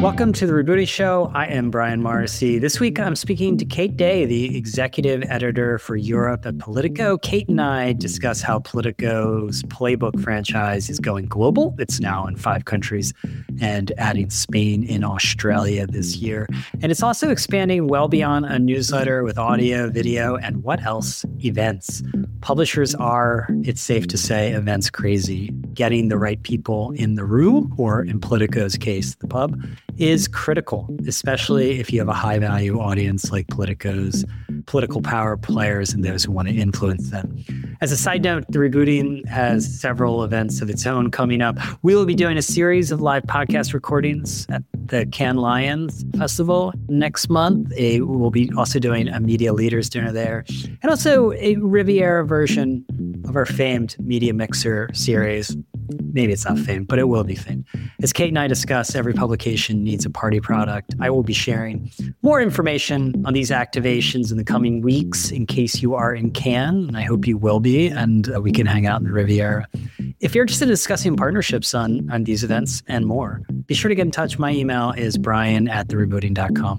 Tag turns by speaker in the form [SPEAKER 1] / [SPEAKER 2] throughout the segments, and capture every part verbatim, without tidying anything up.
[SPEAKER 1] Welcome to The Rebooting Show. I am Brian Morrissey. This week, I'm speaking to Kate Day, the executive editor for Europe at Politico. Kate and I discuss how Politico's Playbook franchise is going global. It's now in five countries and adding Spain and Australia this year. And it's also expanding well beyond a newsletter with audio, video, and what else? Events. Publishers are, it's safe to say, events crazy. Getting the right people in the room, or in Politico's case, the pub, is critical, especially if you have a high-value audience like Politico's, political power players and those who want to influence them. As a side note, The Rebooting has several events of its own coming up. We will be doing a series of live podcast recordings at the Cannes Lions Festival next month. A, we'll be also doing a Media Leaders Dinner there, and also a Riviera version of our famed Media Mixer series. Maybe it's not famed, but it will be famed. As Kate and I discuss, every publication needs a party product. I will be sharing more information on these activations in the coming weeks in case you are in Cannes, and I hope you will be, and uh, we can hang out in the Riviera. If you're interested in discussing partnerships on, on these events and more, be sure to get in touch. My email is brian at the rebooting dot com.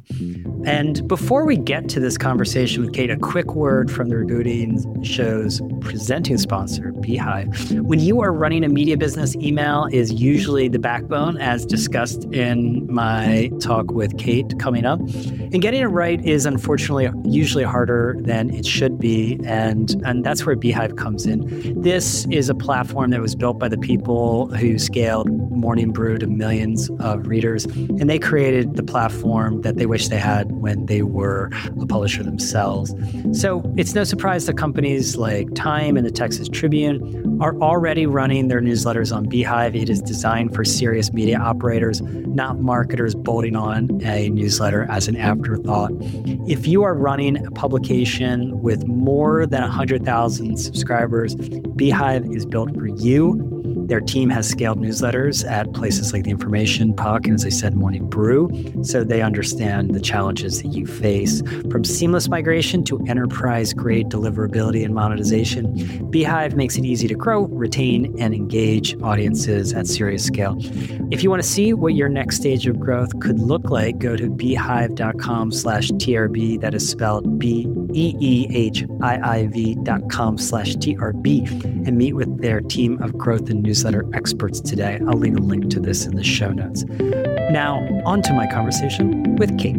[SPEAKER 1] And before we get to this conversation with Kate, a quick word from the Rebooting Show's presenting sponsor, Beehive. When you are running a media business, email is usually the backbone, as discussed in my talk with Kate coming up. And getting it right is unfortunately usually harder than it should be. And, and that's where Beehive comes in. This is a platform that was built by the people who scaled Morning Brew to millions of readers. And they created the platform that they wish they had when they were a publisher themselves. So it's no surprise that companies like Time and the Texas Tribune are already running their newsletters on Beehive. It is designed for serious media operators, not marketers bolting on a newsletter as an afterthought. If you are running a publication with more than one hundred thousand subscribers, Beehive is built for you. Their team has scaled newsletters at places like The Information, Puck, and as I said, Morning Brew, so they understand the challenges that you face. From seamless migration to enterprise-grade deliverability and monetization, Beehive makes it easy to grow, retain, and engage audiences at serious scale. If you want to see what your next stage of growth could look like, go to beehive.com slash TRB. That is spelled B E E H I I V dot com slash T R B, and meet with their team of growth and newsletter experts today. I'll leave a link to this in the show notes. Now, on to my conversation with Kate.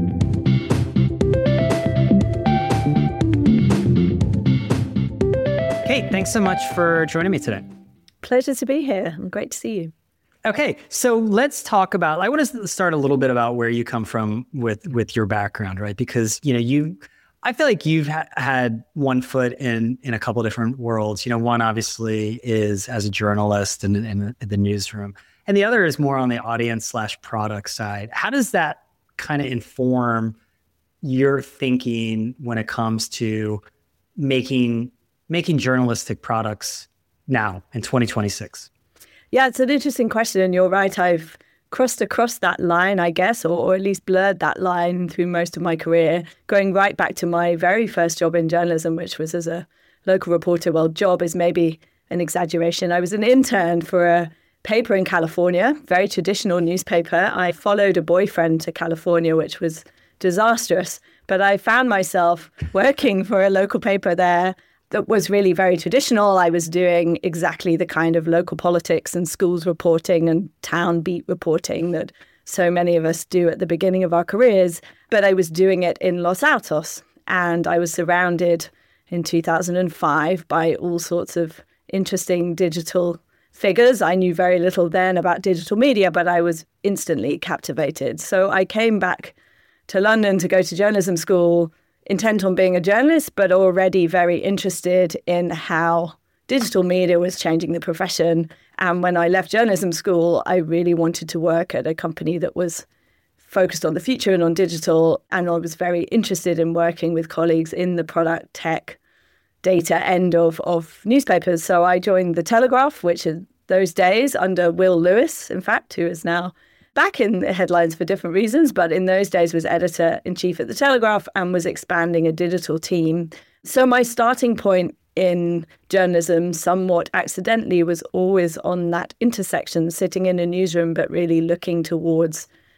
[SPEAKER 1] Kate, thanks so much for joining me today.
[SPEAKER 2] Pleasure to be here. And great to see you.
[SPEAKER 1] Okay, so let's talk about, I want to start a little bit about where you come from with, with your background, right? Because, you know, you, I feel like you've ha- had one foot in, in a couple different worlds. You know, one obviously is as a journalist and in, in the newsroom, and the other is more on the audience slash product side. How does that kind of inform your thinking when it comes to making making journalistic products now in twenty twenty-six?
[SPEAKER 2] Yeah, it's an interesting question. And you're right. I've crossed across that line, I guess, or, or at least blurred that line through most of my career, going right back to my very first job in journalism, which was as a local reporter. Well, job is maybe an exaggeration. I was an intern for a paper in California, very traditional newspaper. I followed a boyfriend to California, which was disastrous. But I found myself working for a local paper there that was really very traditional. I was doing exactly the kind of local politics and schools reporting and town beat reporting that so many of us do at the beginning of our careers. But I was doing it in Los Altos, and I was surrounded in two thousand five by all sorts of interesting digital figures. I knew very little then about digital media, but I was instantly captivated. So I came back to London to go to journalism school, intent on being a journalist, but already very interested in how digital media was changing the profession. And when I left journalism school, I really wanted to work at a company that was focused on the future and on digital. And I was very interested in working with colleagues in the product, tech, data end of, of newspapers. So I joined The Telegraph, which in those days under Will Lewis, in fact, who is now back in the headlines for different reasons, but in those days was editor-in-chief at The Telegraph and was expanding a digital team. So my starting point in journalism, somewhat accidentally, was always on that intersection, sitting in a newsroom, but really looking towards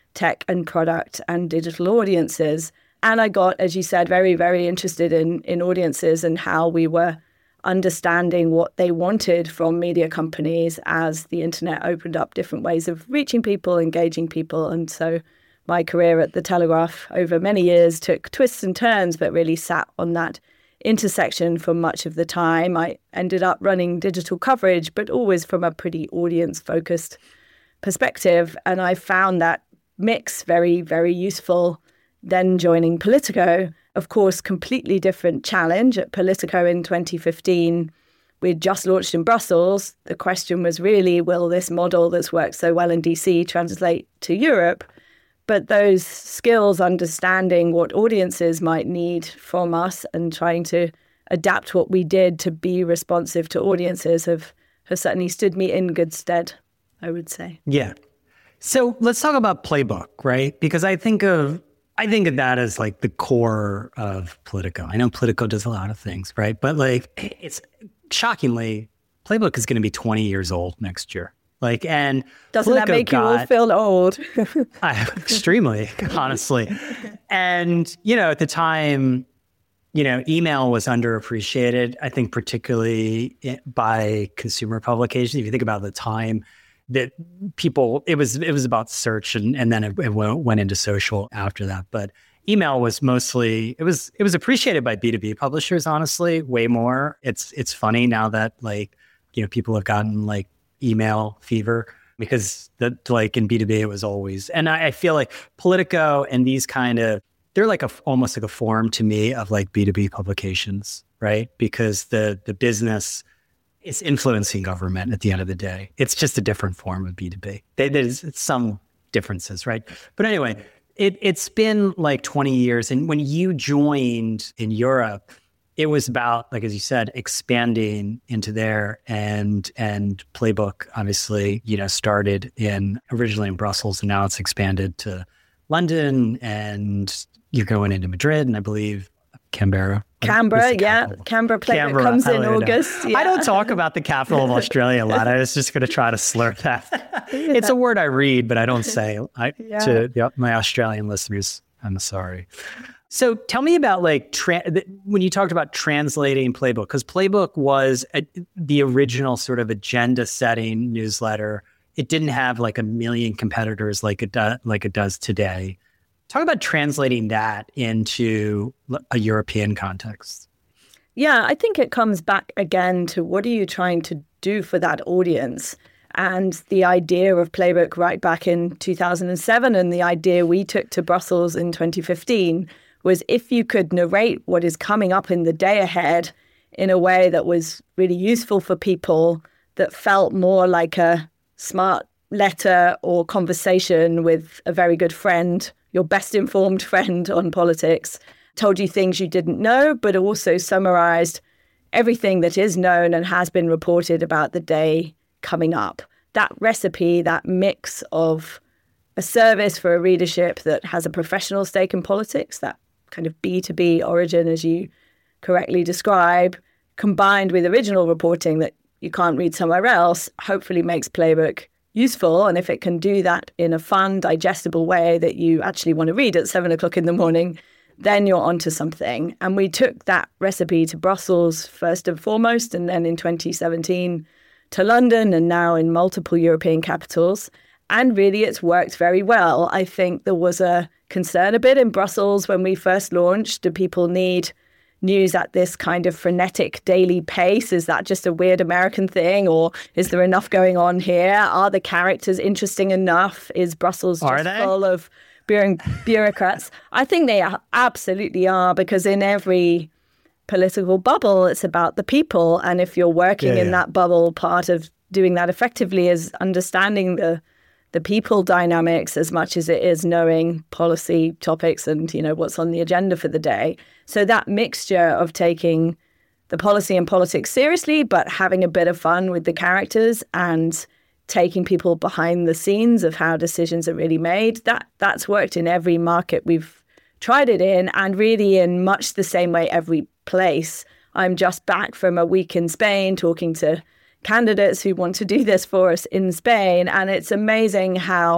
[SPEAKER 2] tech and product and digital audiences. And I got, as you said, very, very interested in, in audiences and how we were understanding what they wanted from media companies as the internet opened up different ways of reaching people, engaging people. And so my career at The Telegraph over many years took twists and turns, but really sat on that intersection for much of the time. I ended up running digital coverage, but always from a pretty audience-focused perspective. And I found that mix very, very useful. Then joining Politico, of course, completely different challenge. At Politico in twenty fifteen, we'd just launched in Brussels. The question was really, will this model that's worked so well in D C translate to Europe? But those skills, understanding what audiences might need from us and trying to adapt what we did to be responsive to audiences have, have certainly stood me in good stead, I would say.
[SPEAKER 1] Yeah. So let's talk about Playbook, right? Because I think of I think of that as like the core of Politico. I know Politico does a lot of things, right? But like, it's shockingly, Playbook is going to be twenty years old next year. Like, and
[SPEAKER 2] doesn't
[SPEAKER 1] Politico
[SPEAKER 2] that make
[SPEAKER 1] got,
[SPEAKER 2] you all feel old?
[SPEAKER 1] I, extremely, honestly. And, you know, at the time, you know, email was underappreciated, I think, particularly by consumer publications. If you think about the time that people, it was it was about search, and, and then it, it went into social after that. But email was mostly, it was it was appreciated by B two B publishers, honestly, way more. It's it's funny now that, like, you know, people have gotten like email fever, because that, like, in B two B it was always, and I, I feel like Politico and these kind of, they're like a almost like a form to me of like B two B publications, right? Because the the business, it's influencing government at the end of the day. It's just a different form of B two B. There's some differences, right? But anyway, it, it's been like twenty years. And when you joined in Europe, it was about, like, as you said, expanding into there. And and Playbook, obviously, you know, started in originally in Brussels, and now it's expanded to London, and you're going into Madrid, and I believe Canberra.
[SPEAKER 2] Canberra, yeah. Canberra Playbook Canberra, comes in August. Yeah.
[SPEAKER 1] I don't talk about the capital of Australia a lot. I was just going to try to slur that. It's a word I read, but I don't say. I, yeah. To the, my Australian listeners, I'm sorry. So tell me about, like, tra- when you talked about translating Playbook, because Playbook was a, the original sort of agenda-setting newsletter. It didn't have like a million competitors like it do, like it does today. Talk about translating that into a European context.
[SPEAKER 2] Yeah, I think it comes back again to what are you trying to do for that audience? And the idea of Playbook right back in two thousand seven, and the idea we took to Brussels in twenty fifteen, was if you could narrate what is coming up in the day ahead in a way that was really useful for people, that felt more like a smart letter or conversation with a very good friend, your best informed friend on politics, told you things you didn't know, but also summarized everything that is known and has been reported about the day coming up. That recipe, that mix of a service for a readership that has a professional stake in politics, that kind of B two B origin, as you correctly describe, combined with original reporting that you can't read somewhere else, hopefully makes Playbook useful. And if it can do that in a fun, digestible way that you actually want to read at seven o'clock in the morning, then you're onto something. And we took that recipe to Brussels first and foremost, and then in twenty seventeen to London, and now in multiple European capitals. And really, it's worked very well. I think there was a concern a bit in Brussels when we first launched. Do people need news at this kind of frenetic daily pace? Is that just a weird American thing, or is there enough going on here? Are the characters interesting enough? Is Brussels just full of bureaucrats? I think they absolutely are, because in every political bubble, it's about the people. And if you're working yeah, in yeah. that bubble, part of doing that effectively is understanding the the people dynamics as much as it is knowing policy topics and, you know, what's on the agenda for the day. So that mixture of taking the policy and politics seriously, but having a bit of fun with the characters and taking people behind the scenes of how decisions are really made, that that's worked in every market we've tried it in, and really in much the same way every place. I'm just back from a week in Spain talking to candidates who want to do this for us in Spain. And it's amazing how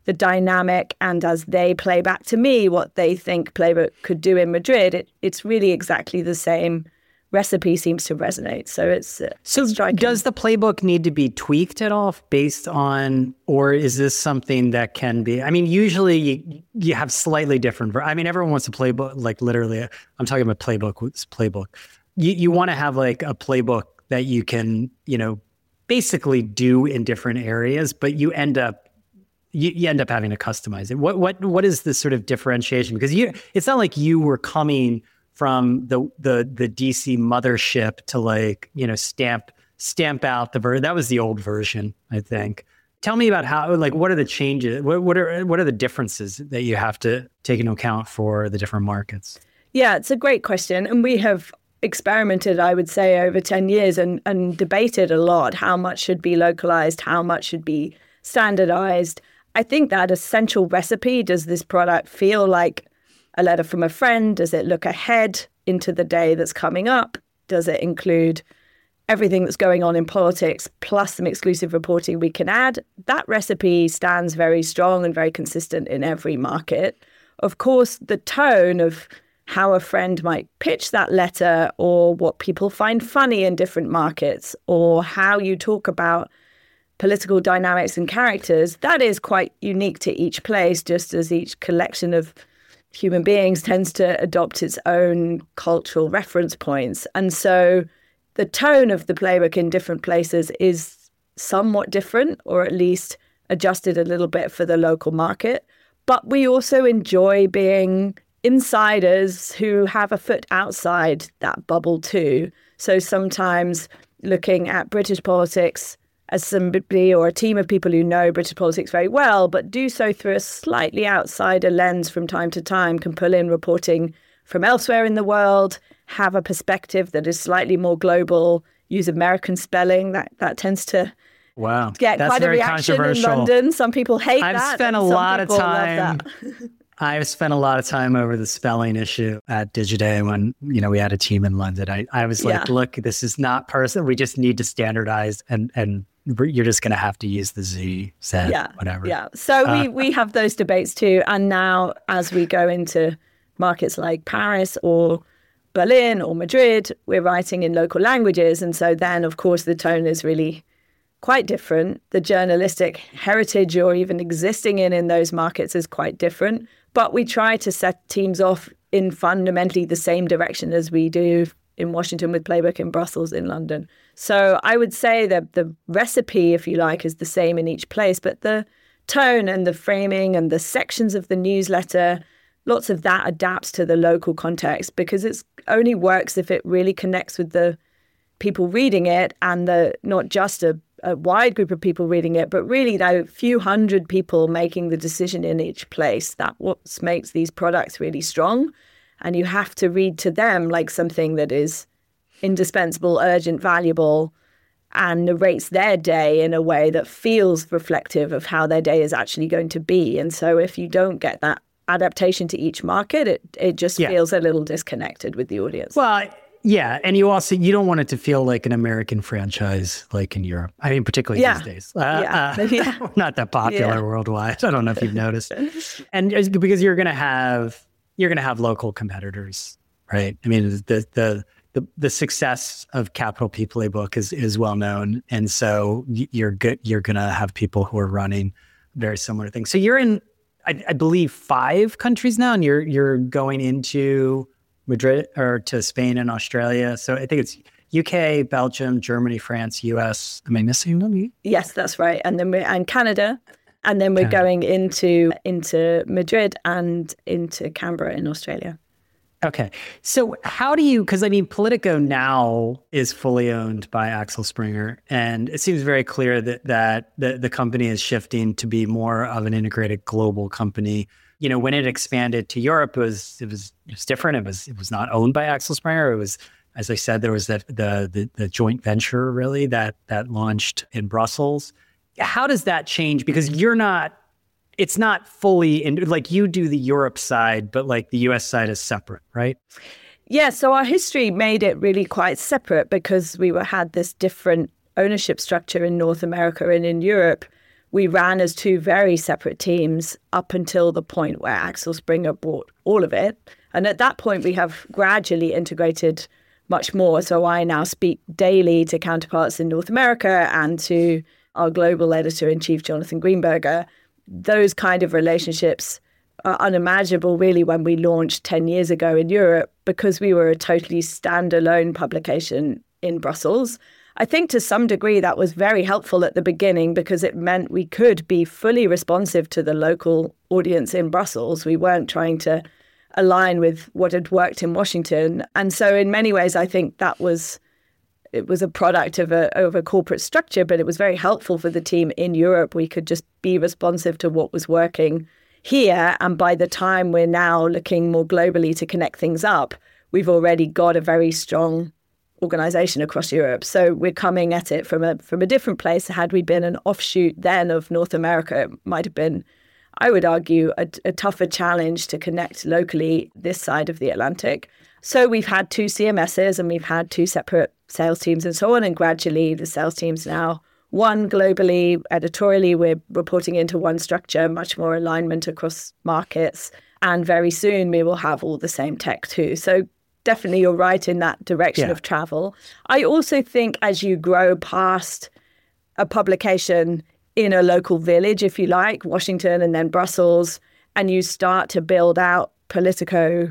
[SPEAKER 2] the dynamic, and as they play back to me what they think Playbook could do in Madrid, it, it's really exactly the same recipe seems to resonate. So it's uh,
[SPEAKER 1] so
[SPEAKER 2] striking.
[SPEAKER 1] Does the playbook need to be tweaked at all based on, or is this something that can be, I mean, usually you, you have slightly different, I mean, everyone wants a playbook, like literally, I'm talking about playbook, playbook. You, you want to have like a playbook that you can, you know, basically do in different areas, but you end up, you, you end up having to customize it. What, what, what is the sort of differentiation? Because you, it's not like you were coming from the the the D C mothership to like, you know, stamp stamp out the version. That was the old version, I think. Tell me about how, like, what are the changes? What, what are what are the differences that you have to take into account for the different markets?
[SPEAKER 2] Yeah, it's a great question. And we have experimented, I would say, over ten years and, and debated a lot how much should be localized, how much should be standardized. I think that essential recipe, does this product feel like a letter from a friend? Does it look ahead into the day that's coming up? Does it include everything that's going on in politics plus some exclusive reporting we can add? That recipe stands very strong and very consistent in every market. Of course, the tone of how a friend might pitch that letter, or what people find funny in different markets, or how you talk about political dynamics and characters, that is quite unique to each place, just as each collection of human beings tends to adopt its own cultural reference points. And so the tone of the playbook in different places is somewhat different, or at least adjusted a little bit for the local market. But we also enjoy being insiders who have a foot outside that bubble too. So sometimes looking at British politics as somebody or a team of people who know British politics very well, but do so through a slightly outsider lens from time to time, can pull in reporting from elsewhere in the world, have a perspective that is slightly more global, use American spelling. That that tends to
[SPEAKER 1] wow.
[SPEAKER 2] get
[SPEAKER 1] That's
[SPEAKER 2] quite a
[SPEAKER 1] very
[SPEAKER 2] reaction in
[SPEAKER 1] controversial.
[SPEAKER 2] London. Some people hate
[SPEAKER 1] I've
[SPEAKER 2] that.
[SPEAKER 1] spent a
[SPEAKER 2] and some
[SPEAKER 1] lot of
[SPEAKER 2] people love
[SPEAKER 1] time.
[SPEAKER 2] that.
[SPEAKER 1] I've spent a lot of time over the spelling issue at Digiday when, you know, we had a team in London. I, I was like,
[SPEAKER 2] Yeah.
[SPEAKER 1] look, this is not person. We just need to standardize, and and you're just going to have to use the Z, Z,
[SPEAKER 2] Yeah,
[SPEAKER 1] whatever.
[SPEAKER 2] yeah. So
[SPEAKER 1] Uh,
[SPEAKER 2] we we have those debates too. And now as we go into markets like Paris or Berlin or Madrid, we're writing in local languages. And so then, of course, the tone is really quite different. The journalistic heritage or even existing in, in those markets is quite different. But we try to set teams off in fundamentally the same direction as we do in Washington with Playbook, in Brussels, in London. So I would say that the recipe, if you like, is the same in each place, but the tone and the framing and the sections of the newsletter, lots of that adapts to the local context, because it only works if it really connects with the people reading it, and the not just a, a wide group of people reading it, but really a few hundred people making the decision in each place. That's what makes these products really strong. And you have to read to them like something that is indispensable, urgent, valuable, and narrates their day in a way that feels reflective of how their day is actually going to be. And so if you don't get that adaptation to each market, it it just
[SPEAKER 1] Yeah.
[SPEAKER 2] feels a little disconnected with the audience.
[SPEAKER 1] Well, yeah. And you also, you don't want it to feel like an American franchise like in Europe. I mean, particularly
[SPEAKER 2] Yeah.
[SPEAKER 1] these days. Uh,
[SPEAKER 2] Yeah.
[SPEAKER 1] uh,
[SPEAKER 2] Yeah.
[SPEAKER 1] we're not that popular
[SPEAKER 2] Yeah.
[SPEAKER 1] worldwide. I don't know if you've noticed. And it's because you're going to have, you're going to have local competitors, right? I mean, the, the, the, the success of Capital P Playbook is, is well known. And so you're good, you're going to have people who are running very similar things. So you're in, I, I believe, five countries now, and you're, you're going into Madrid or to Spain and Australia. So I think it's U K, Belgium, Germany, France, U S. Am I missing them?
[SPEAKER 2] Yes, that's right. And then we're and Canada. And then we're
[SPEAKER 1] Canada.
[SPEAKER 2] going into into Madrid and into Canberra in Australia.
[SPEAKER 1] Okay. So how do you, because I mean, Politico now is fully owned by Axel Springer, and it seems very clear that that the, the company is shifting to be more of an integrated global company. You know, when it expanded to Europe, it was it was it was different. It was it was not owned by Axel Springer. It was, as I said, there was that the the, the joint venture really that that launched in Brussels. How does that change? Because you're not, it's not fully in, like you do the Europe side, but like the U S side is separate, right?
[SPEAKER 2] Yeah, so our history made it really quite separate because we were had this different ownership structure in North America and in Europe, we ran as two very separate teams up until the point where Axel Springer bought all of it. And at that point, we have gradually integrated much more. So I now speak daily to counterparts in North America and to our global editor-in-chief, Jonathan Greenberger. Those kind of relationships are unimaginable, really, when we launched ten years ago in Europe, because we were a totally standalone publication in Brussels. I think to some degree that was very helpful at the beginning because it meant we could be fully responsive to the local audience in Brussels. We weren't trying to align with what had worked in Washington. And so in many ways, I think that was it was a product of a, of a corporate structure, but it was very helpful for the team in Europe. We could just be responsive to what was working here. And by the time we're now looking more globally to connect things up, we've already got a very strong organization across Europe. So we're coming at it from a from a different place. Had we been an offshoot then of North America, it might have been, I would argue, a, a tougher challenge to connect locally this side of the Atlantic. So we've had two C M Ss and we've had two separate sales teams and so on. And gradually the sales team's now one globally. Editorially, we're reporting into one structure, much more alignment across markets. And very soon we will have all the same tech too. So definitely you're right in that direction
[SPEAKER 1] yeah.
[SPEAKER 2] of travel. I also think as you grow past a publication in a local village, if you like, Washington and then Brussels, and you start to build out Politico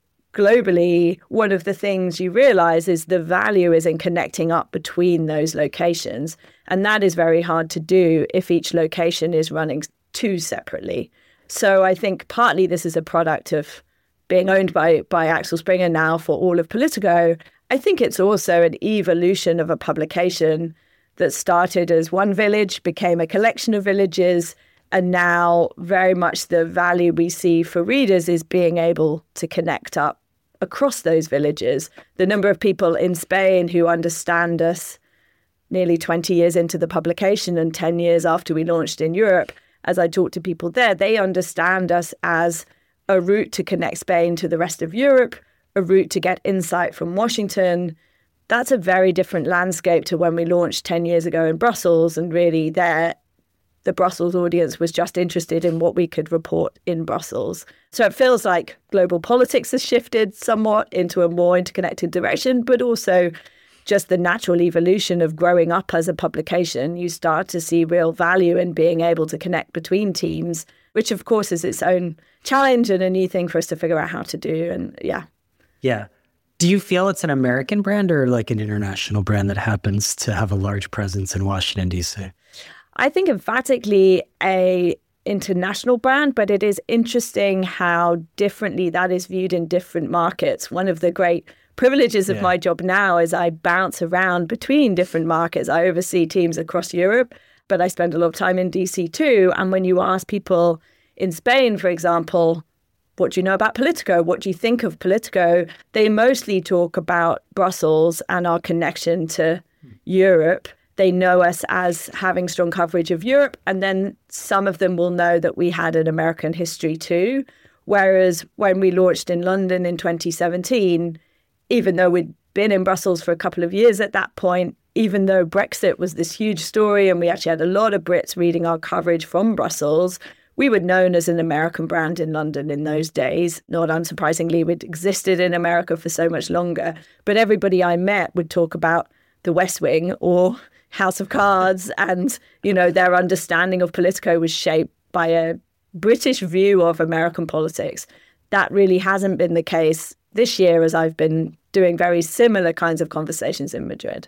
[SPEAKER 2] globally, one of the things you realize is the value is in connecting up between those locations. And that is very hard to do if each location is running too separately. So I think partly this is a product of being owned by, by Axel Springer now for all of Politico. I think it's also an evolution of a publication that started as one village, became a collection of villages, and now very much the value we see for readers is being able to connect up across those villages. The number of people in Spain who understand us nearly twenty years into the publication and ten years after we launched in Europe, as I talk to people there, they understand us as a route to connect Spain to the rest of Europe, a route to get insight from Washington. That's a very different landscape to when we launched ten years ago in Brussels. And really there, the Brussels audience was just interested in what we could report in Brussels. So it feels like global politics has shifted somewhat into a more interconnected direction, but also just the natural evolution of growing up as a publication. You start to see real value in being able to connect between teams, which of course is its own challenge and a new thing for us to figure out how to do. And yeah.
[SPEAKER 1] Yeah. Do you feel it's an American brand or like an international brand that happens to have a large presence in Washington, D C?
[SPEAKER 2] I think emphatically a international brand, but it is interesting how differently that is viewed in different markets. One of the great privileges of yeah. my job now is I bounce around between different markets. I oversee teams across Europe, but I spend a lot of time in D C too. And when you ask people in Spain, for example, what do you know about Politico? What do you think of Politico? They mostly talk about Brussels and our connection to Europe. They know us as having strong coverage of Europe. And then some of them will know that we had an American history too. Whereas when we launched in London in twenty seventeen, even though we'd been in Brussels for a couple of years at that point, even though Brexit was this huge story and we actually had a lot of Brits reading our coverage from Brussels, we were known as an American brand in London in those days. Not unsurprisingly, we'd existed in America for so much longer. But everybody I met would talk about The West Wing or House of Cards. And, you know, their understanding of Politico was shaped by a British view of American politics. That really hasn't been the case this year as I've been doing very similar kinds of conversations in Madrid.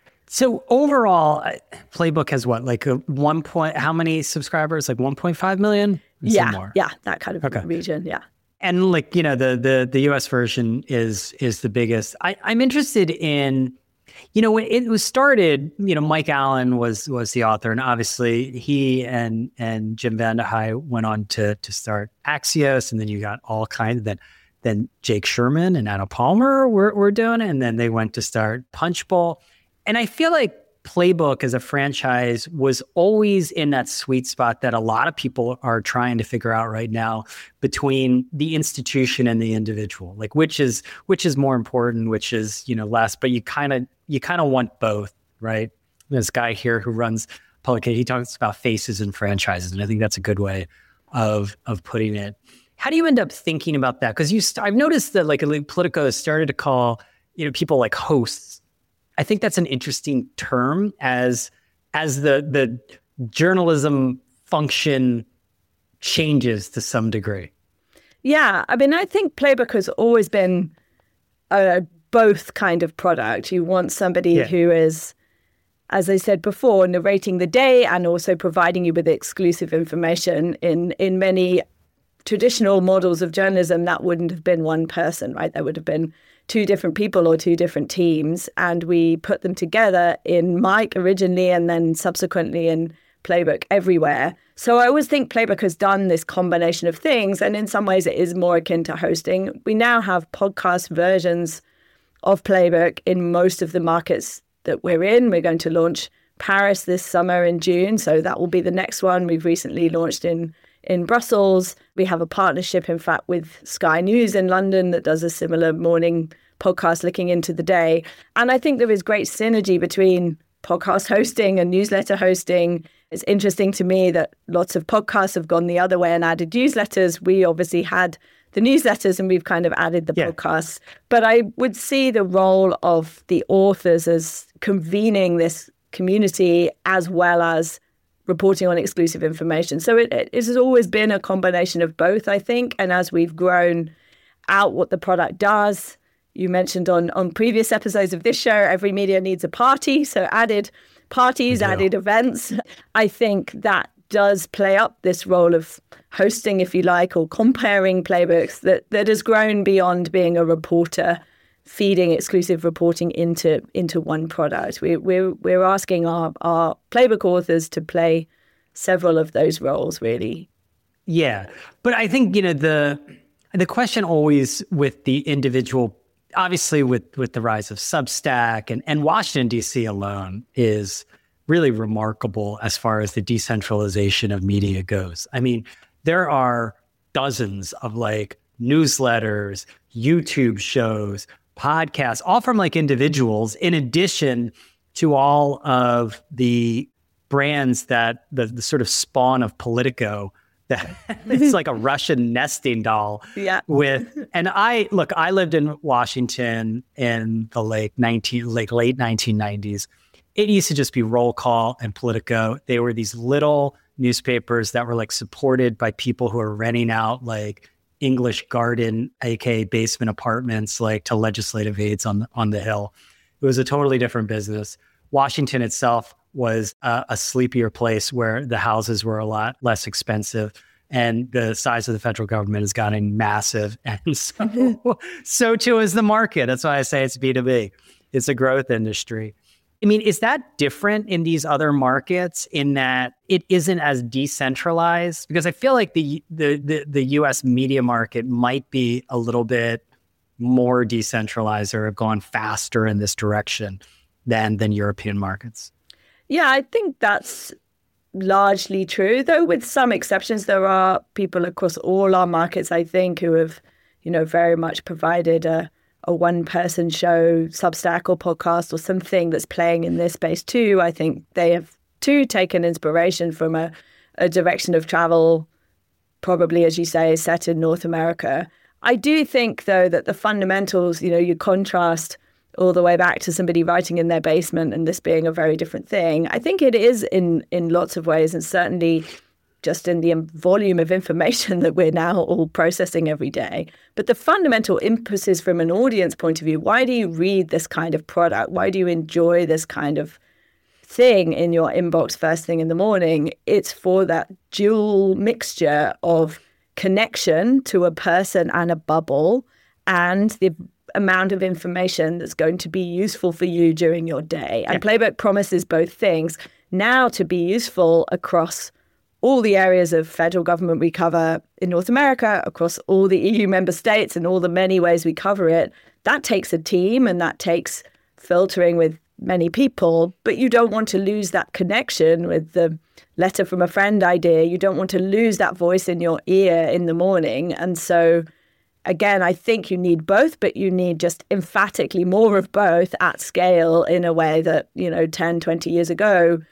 [SPEAKER 1] So overall, Playbook has what, like a one point, how many subscribers? Like one point five million?
[SPEAKER 2] Yeah, more. yeah, that kind of okay. region, yeah.
[SPEAKER 1] And like, you know, the the the U S version is is the biggest. I, I'm interested in, you know, when it was started, you know, Mike Allen was was the author, and obviously he and and Jim Vandehei went on to to start Axios, and then you got all kinds of then then Jake Sherman and Anna Palmer were were doing it, and then they went to start Punchbowl. And I feel like Playbook as a franchise was always in that sweet spot that a lot of people are trying to figure out right now between the institution and the individual, like which is which is more important, which is, you know, less, but you kind of you kind of want both, right? This guy here who runs Politico, he talks about faces and franchises, and I think that's a good way of of putting it. How do you end up thinking about that? Because you, st- I've noticed that like Politico has started to call, you know, people like hosts. I think that's an interesting term as as the the journalism function changes to some degree.
[SPEAKER 2] Yeah, I mean, I think Playbook has always been a both kind of product. You want somebody yeah. who is, as I said before, narrating the day and also providing you with exclusive information. In in many traditional models of journalism, that wouldn't have been one person, right? There would have been two different people or two different teams. And we put them together in Mic originally and then subsequently in Playbook everywhere. So I always think Playbook has done this combination of things. And in some ways, it is more akin to hosting. We now have podcast versions of Playbook in most of the markets that we're in. We're going to launch Paris this summer in June. So that will be the next one. We've recently launched in in Brussels. We have a partnership, in fact, with Sky News in London that does a similar morning podcast looking into the day. And I think there is great synergy between podcast hosting and newsletter hosting. It's interesting to me that lots of podcasts have gone the other way and added newsletters. We obviously had the newsletters and we've kind of added the yeah. podcasts. But I would see the role of the authors as convening this community as well as reporting on exclusive information. So it, it has always been a combination of both, I think. And as we've grown out what the product does, you mentioned on, on previous episodes of this show, every media needs a party. So added parties, yeah. added events. I think that does play up this role of hosting, if you like, or comparing playbooks that, that has grown beyond being a reporter feeding exclusive reporting into into one product. We, we're we're asking our, our playbook authors to play several of those roles, really.
[SPEAKER 1] Yeah, but I think, you know, the the question always with the individual, obviously with, with the rise of Substack and, and Washington, D C alone is really remarkable as far as the decentralization of media goes. I mean, there are dozens of like newsletters, YouTube shows, podcasts, all from like individuals, in addition to all of the brands that the, the sort of spawn of Politico, that it's like a Russian nesting doll.
[SPEAKER 2] Yeah.
[SPEAKER 1] With, and I, look, I lived in Washington in the late nineteen, like late nineteen nineties. It used to just be Roll Call and Politico. They were these little newspapers that were like supported by people who are renting out like English garden, aka basement apartments, like to legislative aides on the, on the Hill. It was a totally different business. Washington itself was a, a sleepier place where the houses were a lot less expensive, and the size of the federal government has gotten massive. And so, so too is the market. That's why I say it's B two B. It's a growth industry. I mean, is that different in these other markets in that it isn't as decentralized? Because I feel like the, the the the U S media market might be a little bit more decentralized or have gone faster in this direction than than European markets.
[SPEAKER 2] Yeah, I think that's largely true, though with some exceptions. There are people across all our markets, I think, who have, you know, very much provided a a one-person show, Substack or podcast or something that's playing in this space too. I think they have too taken inspiration from a, a direction of travel, probably, as you say, set in North America. I do think, though, that the fundamentals, you know, you contrast all the way back to somebody writing in their basement and this being a very different thing. I think it is in in lots of ways, and certainly just in the volume of information that we're now all processing every day. But the fundamental impetus from an audience point of view, why do you read this kind of product? Why do you enjoy this kind of thing in your inbox first thing in the morning? It's for that dual mixture of connection to a person and a bubble and the amount of information that's going to be useful for you during your day. And yeah. Playbook promises both things now to be useful across all the areas of federal government we cover in North America, across all the E U member states and all the many ways we cover it. That takes a team and that takes filtering with many people, but you don't want to lose that connection with the letter from a friend idea. You don't want to lose that voice in your ear in the morning. And so, again, I think you need both, but you need just emphatically more of both at scale in a way that, you know, ten, twenty years ago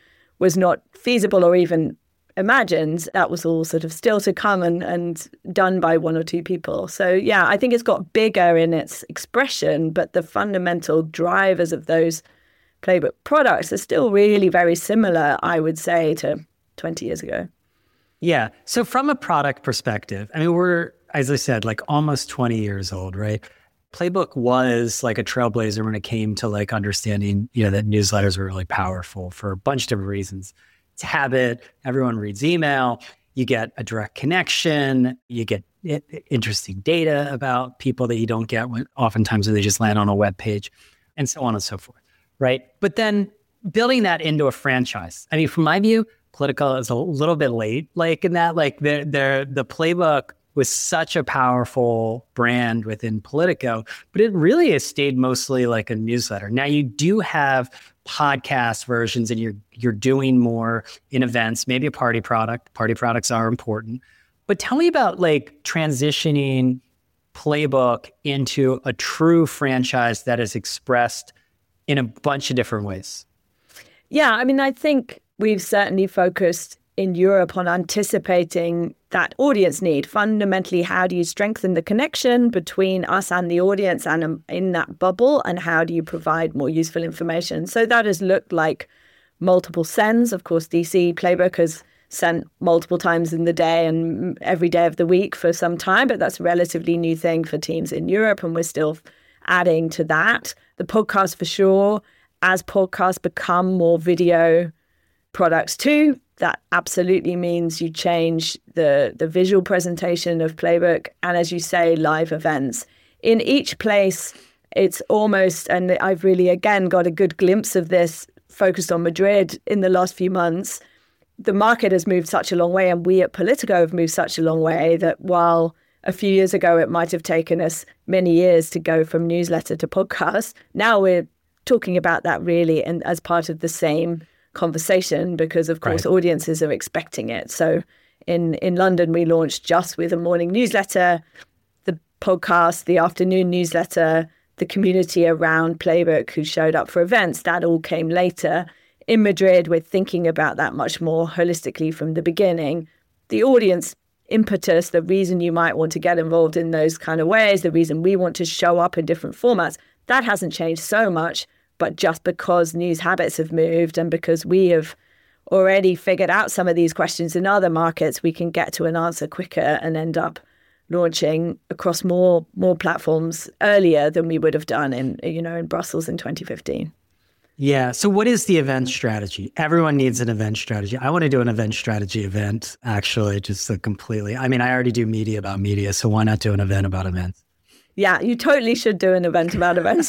[SPEAKER 2] was not feasible or even imagined. That was all sort of still to come and, and done by one or two people. So yeah, I think it's got bigger in its expression, but the fundamental drivers of those playbook products are still really very similar, I would say, to twenty years ago.
[SPEAKER 1] Yeah. So from a product perspective, I mean, we're, as I said, like almost twenty years old, right? Playbook was like a trailblazer when it came to like understanding, you know, that newsletters were really powerful for a bunch of different reasons. It's habit. Everyone reads email. You get a direct connection. You get interesting data about people that you don't get when, oftentimes when they just land on a web page, and so on and so forth, right? But then building that into a franchise. I mean, from my view, Politico is a little bit late, like in that, like the the the Playbook was such a powerful brand within Politico, but it really has stayed mostly like a newsletter. Now you do have podcast versions, and you're you're doing more in events, maybe a party product. Party products are important. But tell me about like transitioning Playbook into a true franchise that is expressed in a bunch of different ways.
[SPEAKER 2] Yeah, I mean, I think we've certainly focused in Europe on anticipating that audience need. Fundamentally, how do you strengthen the connection between us and the audience and um, in that bubble, and how do you provide more useful information? So that has looked like multiple sends. Of course, D C Playbook has sent multiple times in the day and every day of the week for some time, but that's a relatively new thing for teams in Europe, and we're still adding to that. The podcast, for sure, as podcasts become more video products too, that absolutely means you change the, the visual presentation of Playbook, and as you say, live events. In each place, it's almost, and I've really, again, got a good glimpse of this focused on Madrid in the last few months. The market has moved such a long way, and we at Politico have moved such a long way that while a few years ago it might have taken us many years to go from newsletter to podcast, now we're talking about that really and as part of the same conversation, because of course right. audiences are expecting it. So in in London we launched just with a morning newsletter, the podcast, the afternoon newsletter, the community around Playbook who showed up for events, that all came later. In Madrid, we're thinking about that much more holistically from the beginning. The audience impetus, the reason you might want to get involved in those kind of ways, the reason we want to show up in different formats, that hasn't changed so much. But just because news habits have moved and because we have already figured out some of these questions in other markets, we can get to an answer quicker and end up launching across more more platforms earlier than we would have done in, you know, in Brussels in twenty fifteen.
[SPEAKER 1] Yeah. So what is the event strategy? Everyone needs an event strategy. I want to do an event strategy event, actually, just so completely. I mean, I already do media about media, so why not do an event about events?
[SPEAKER 2] Yeah, you totally should do an event about events.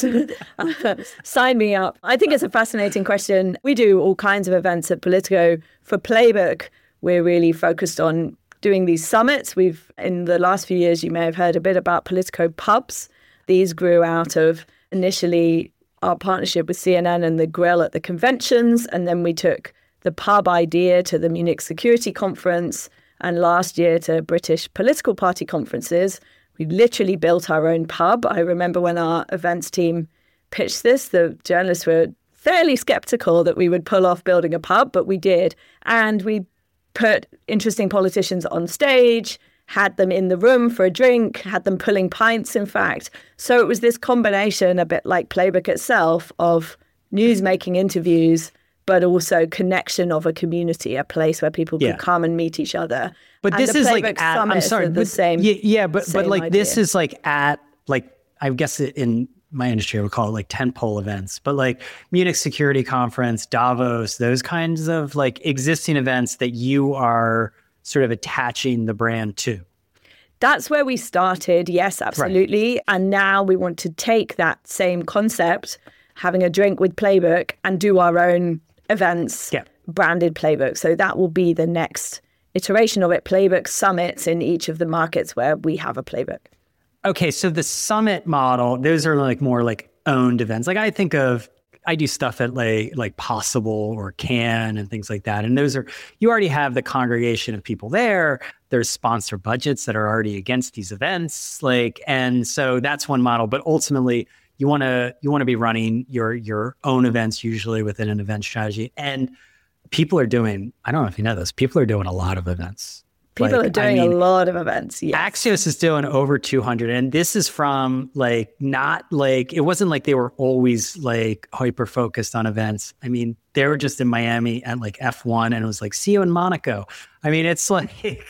[SPEAKER 2] Sign me up. I think it's a fascinating question. We do all kinds of events at Politico. For Playbook, we're really focused on doing these summits. We've, in the last few years, you may have heard a bit about Politico pubs. These grew out of initially our partnership with C N N and the grill at the conventions. And then we took the pub idea to the Munich Security Conference, and last year to British political party conferences. We literally built our own pub. I remember when our events team pitched this, the journalists were fairly skeptical that we would pull off building a pub, but we did. And we put interesting politicians on stage, had them in the room for a drink, had them pulling pints, in fact. So it was this combination, a bit like Playbook itself, of news-making interviews, but also connection of a community, a place where people yeah. could come and meet each other.
[SPEAKER 1] But
[SPEAKER 2] and
[SPEAKER 1] this is like, at, I'm sorry,
[SPEAKER 2] the
[SPEAKER 1] but,
[SPEAKER 2] same,
[SPEAKER 1] yeah, yeah, but but like
[SPEAKER 2] idea.
[SPEAKER 1] This is like at, like, I guess in my industry, I would call it like tentpole events, but like Munich Security Conference, Davos, those kinds of like existing events that you are sort of attaching the brand to.
[SPEAKER 2] That's where we started. Yes, absolutely. Right. And now we want to take that same concept, having a drink with Playbook, and do our own events,
[SPEAKER 1] yeah.
[SPEAKER 2] branded Playbook. So that will be the next iteration of it, Playbook summits in each of the markets where we have a Playbook.
[SPEAKER 1] Okay, so the summit model, those are like more like owned events. Like I think of, I do stuff at like, like Possible or Can and things like that. And those are, you already have the congregation of people there. There's sponsor budgets that are already against these events. Like, and so that's one model, but ultimately you want to, you want to be running your, your own events usually within an event strategy. And people are doing, I don't know if you know this, people are doing a lot of events.
[SPEAKER 2] People
[SPEAKER 1] like,
[SPEAKER 2] are doing I mean, a lot of events. Yes.
[SPEAKER 1] Axios is doing over two hundred. And this is from like, not like, it wasn't like they were always like hyper focused on events. I mean, they were just in Miami at like F one and it was like, see you in Monaco. I mean, it's like,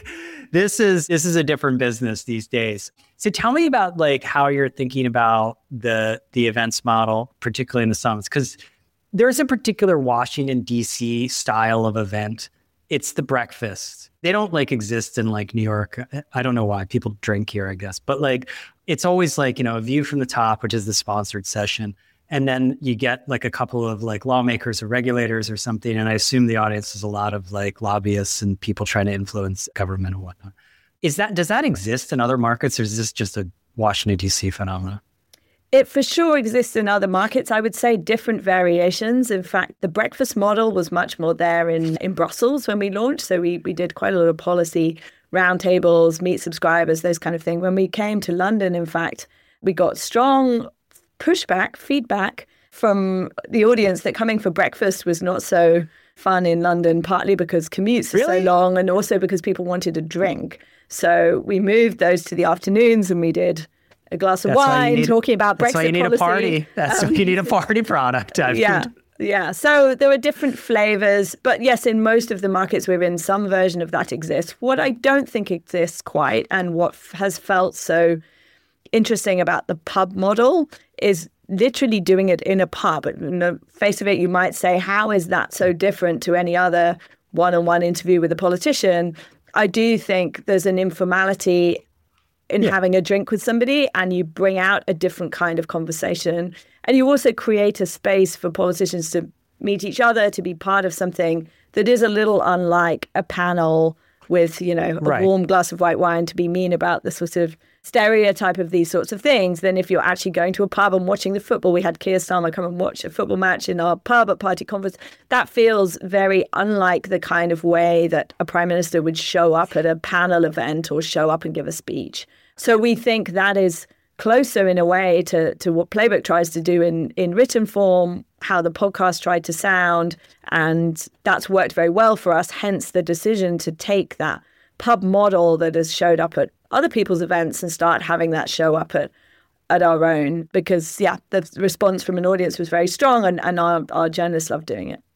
[SPEAKER 1] this is, this is a different business these days. So tell me about like how you're thinking about the, the events model, particularly in the summits, because there's a particular Washington, D C style of event. It's the breakfast. They don't like exist in like New York. I don't know why people drink here, I guess, but like, it's always like, you know, a view from the top, which is the sponsored session. And then you get like a couple of like lawmakers or regulators or something. And I assume the audience is a lot of like lobbyists and people trying to influence government and whatnot. Is that, does that exist in other markets or is this just a Washington, D C phenomenon?
[SPEAKER 2] It for sure exists in other markets. I would say different variations. In fact, the breakfast model was much more there in, in Brussels when we launched. So we, we did quite a lot of policy roundtables, meet subscribers, those kind of thing. When we came to London, in fact, we got strong pushback, feedback from the audience that coming for breakfast was not so fun in London, partly because commutes are
[SPEAKER 1] Really?
[SPEAKER 2] so long and also because people wanted a drink. So we moved those to the afternoons and we did a glass of
[SPEAKER 1] That's why you
[SPEAKER 2] wine,
[SPEAKER 1] need-
[SPEAKER 2] talking about
[SPEAKER 1] That's
[SPEAKER 2] Brexit
[SPEAKER 1] why you need
[SPEAKER 2] policy.
[SPEAKER 1] a party. That's
[SPEAKER 2] Um,
[SPEAKER 1] why you need a party product. I've
[SPEAKER 2] yeah, yeah. So there are different flavors, but yes, in most of the markets we're in, some version of that exists. What I don't think exists quite, and what f- has felt so interesting about the pub model, is literally doing it in a pub. In the face of it, you might say, how is that so different to any other one-on-one interview with a politician? I do think there's an informality in
[SPEAKER 1] Yeah.
[SPEAKER 2] having a drink with somebody, and you bring out a different kind of conversation. And you also create a space for politicians to meet each other, to be part of something that is a little unlike a panel with, you know, a
[SPEAKER 1] Right.
[SPEAKER 2] warm glass of white wine to be mean about the sort of stereotype of these sorts of things than if you're actually going to a pub and watching the football. We had Keir Starmer come and watch a football match in our pub at Party Conference. That feels very unlike the kind of way that a prime minister would show up at a panel event or show up and give a speech. So we think that is closer in a way to, to what Playbook tries to do in, in written form, how the podcast tried to sound, and that's worked very well for us, hence the decision to take that pub model that has showed up at other people's events and start having that show up at at our own, because, yeah, the response from an audience was very strong, and, and our, our journalists love doing it.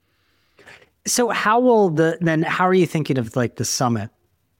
[SPEAKER 1] So how will the, then how are you thinking of like the summit?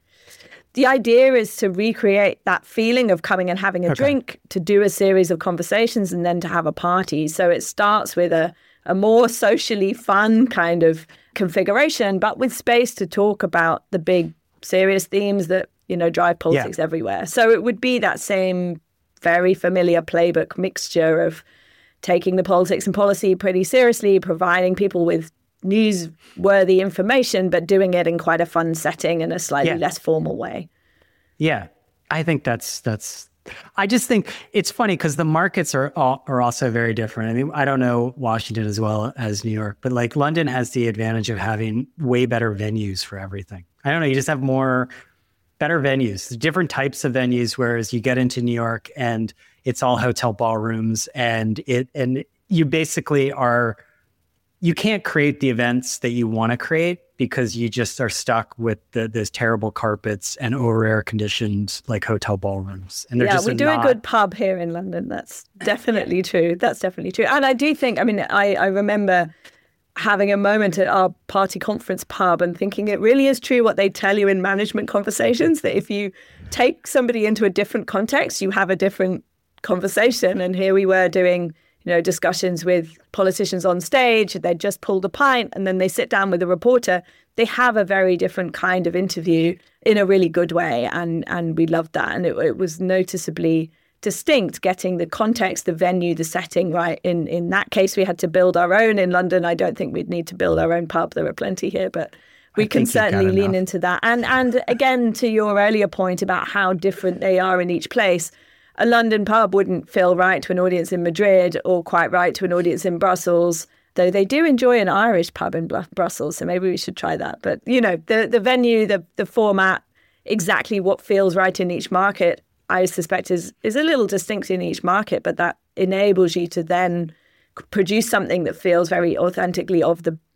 [SPEAKER 2] The idea is to recreate that feeling of coming and having a
[SPEAKER 1] Okay.
[SPEAKER 2] drink, to do a series of conversations, and then to have a party. So it starts with a, a more socially fun kind of configuration, but with space to talk about the big serious themes that, you know, drive politics
[SPEAKER 1] Yeah.
[SPEAKER 2] everywhere. So it would be that same very familiar Playbook mixture of taking the politics and policy pretty seriously, providing people with newsworthy information, but doing it in quite a fun setting in a slightly
[SPEAKER 1] Yeah.
[SPEAKER 2] less formal way.
[SPEAKER 1] Yeah, I think that's, that's, I just think it's funny because the markets are all, are also very different. I mean, I don't know Washington as well as New York, but like London has the advantage of having way better venues for everything. I don't know, you just have more, better venues, different types of venues, whereas you get into New York and it's all hotel ballrooms, and it, and you basically are, you can't create the events that you want to create because you just are stuck with the, those terrible carpets and over air conditioned like hotel ballrooms. And they're
[SPEAKER 2] Yeah,
[SPEAKER 1] just
[SPEAKER 2] we do
[SPEAKER 1] not,
[SPEAKER 2] a good pub here in London. That's definitely true. That's definitely true. And I do think, I mean, I, I remember having a moment at our Party Conference pub and thinking it really is true what they tell you in management conversations, that if you take somebody into a different context, you have a different conversation. And here we were doing, you know, discussions with politicians on stage. They'd just pulled a pint and then they sit down with a reporter. They have a very different kind of interview in a really good way. And and we loved that. And it, it was noticeably distinct, getting the context, the venue, the setting right. In, in that case, we had to build our own. In London, I don't think we'd need to build our own pub. There are plenty here, but we
[SPEAKER 1] I
[SPEAKER 2] can
[SPEAKER 1] think you've got
[SPEAKER 2] certainly lean
[SPEAKER 1] enough.
[SPEAKER 2] into that. And And again, to your earlier point about how different they are in each place, a London pub wouldn't feel right to an audience in Madrid or quite right to an audience in Brussels, though they do enjoy an Irish pub in Bru- Brussels, so maybe we should try that. But, you know, the, the venue, the, the format, exactly what feels right in each market, I suspect is, is a little distinct in each market, but that enables you to then produce something that feels very authentically of the